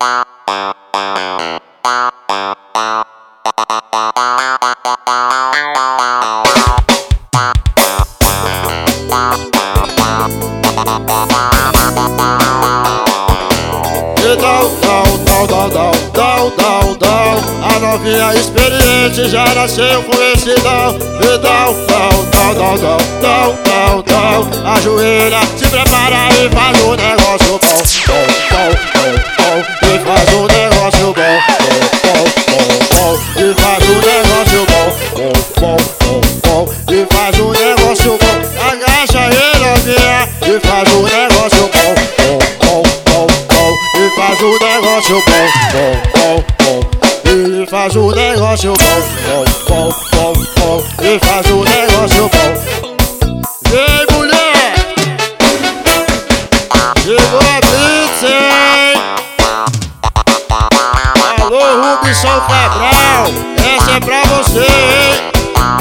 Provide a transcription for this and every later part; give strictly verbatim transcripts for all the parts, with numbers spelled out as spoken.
E dão, dão, dão, dão, dão, dão, dão. A novinha experiente já nasceu com esse dão. E dão, dão, dão, dão, dão, dão, dão, dão. Ajoelha, se prepara e faz um negócio bom. Bom, bom, bom, bom. E faz um negócio bom. Bom, bom, bom, bom. E faz um negócio bom. Bom, bom, bom, bom. E faz um negócio bom. Agacha aí, novinha, e faz um negócio bom. Bom, bom, bom, bom. E faz um negócio bom. Bom, bom, bom. E faz um negócio bom. Bom, bom, bom, bom. E faz um negócio bom. Ei, mulher! Chegou a blitz, hein? Alô, Rubinson Cabral, essa é pra você, hein?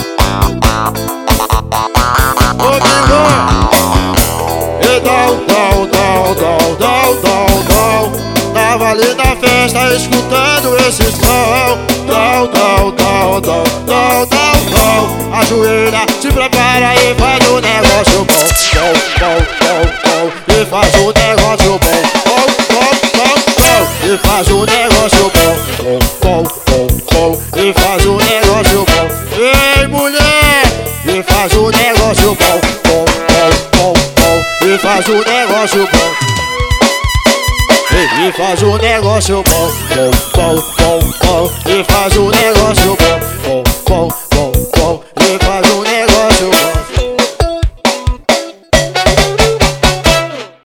Ô, Bingo! E dão, dão, dão, dão, dão, dão, dão. Tava ali na festa escutando esse som. Dão, dão, dão, dão, dão, dão, dão. Ajoelha, se prepara e faz um negócio bom. Bom, bom, bom, bom. E faz um negócio bom. Bom, bom, bom, bom. E faz um negócio bom. Bom, bom, bom, bom. E faz um negócio bom. Ei, mulher! E faz um negócio bom. Bom, bom, bom, bom. E faz um negócio bom. E faz um negócio bom. Bom, bom, bom, bom. E faz um negócio bom. Bom, bom.